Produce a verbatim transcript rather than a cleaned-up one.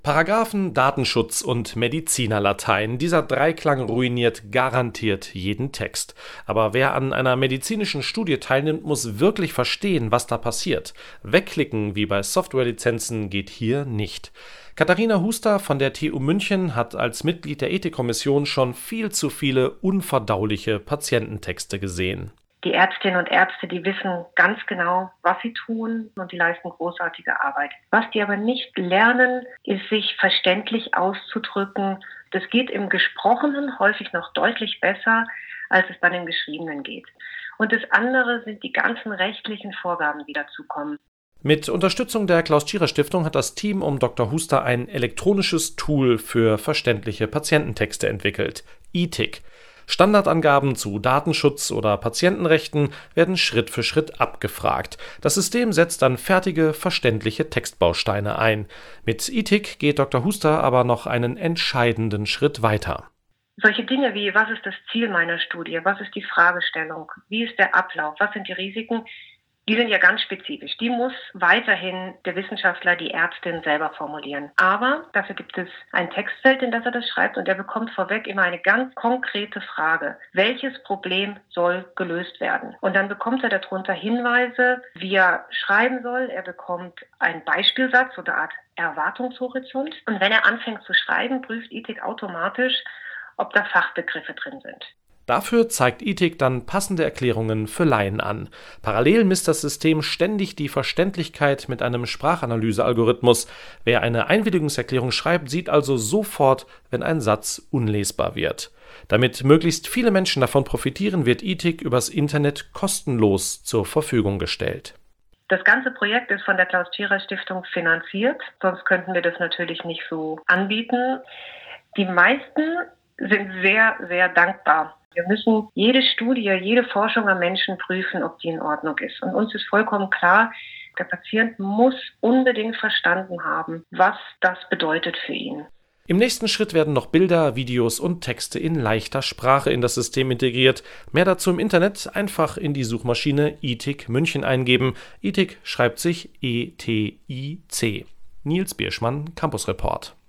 Paragraphen, Datenschutz und Medizinerlatein. Dieser Dreiklang ruiniert garantiert jeden Text. Aber wer an einer medizinischen Studie teilnimmt, muss wirklich verstehen, was da passiert. Wegklicken wie bei Softwarelizenzen geht hier nicht. Katharina Huster von der T U München hat als Mitglied der Ethikkommission schon viel zu viele unverdauliche Patiententexte gesehen. Die Ärztinnen und Ärzte, die wissen ganz genau, was sie tun und die leisten großartige Arbeit. Was die aber nicht lernen, ist, sich verständlich auszudrücken. Das geht im Gesprochenen häufig noch deutlich besser, als es dann im Geschriebenen geht. Und das andere sind die ganzen rechtlichen Vorgaben, die dazukommen. Mit Unterstützung der Klaus-Tschira-Stiftung hat das Team um Doktor Huster ein elektronisches Tool für verständliche Patiententexte entwickelt, Ethik. Standardangaben zu Datenschutz oder Patientenrechten werden Schritt für Schritt abgefragt. Das System setzt dann fertige, verständliche Textbausteine ein. Mit Ethik geht Doktor Huster aber noch einen entscheidenden Schritt weiter. Solche Dinge wie, was ist das Ziel meiner Studie, was ist die Fragestellung, wie ist der Ablauf, was sind die Risiken, die sind ja ganz spezifisch. Die muss weiterhin der Wissenschaftler, die Ärztin selber formulieren. Aber dafür gibt es ein Textfeld, in das er das schreibt, und er bekommt vorweg immer eine ganz konkrete Frage. Welches Problem soll gelöst werden? Und dann bekommt er darunter Hinweise, wie er schreiben soll. Er bekommt einen Beispielsatz oder eine Art Erwartungshorizont. Und wenn er anfängt zu schreiben, prüft Ethik automatisch, ob da Fachbegriffe drin sind. Dafür zeigt Ethik dann passende Erklärungen für Laien an. Parallel misst das System ständig die Verständlichkeit mit einem Sprachanalyse-Algorithmus. Wer eine Einwilligungserklärung schreibt, sieht also sofort, wenn ein Satz unlesbar wird. Damit möglichst viele Menschen davon profitieren, wird Ethik übers Internet kostenlos zur Verfügung gestellt. Das ganze Projekt ist von der Klaus-Tschira-Stiftung finanziert, sonst könnten wir das natürlich nicht so anbieten. Die meisten sind sehr, sehr dankbar. Wir müssen jede Studie, jede Forschung am Menschen prüfen, ob die in Ordnung ist. Und uns ist vollkommen klar, der Patient muss unbedingt verstanden haben, was das bedeutet für ihn. Im nächsten Schritt werden noch Bilder, Videos und Texte in leichter Sprache in das System integriert. Mehr dazu im Internet, einfach in die Suchmaschine Ethik München eingeben. Ethik schreibt sich E T I C. Nils Bierschmann, Campus Report.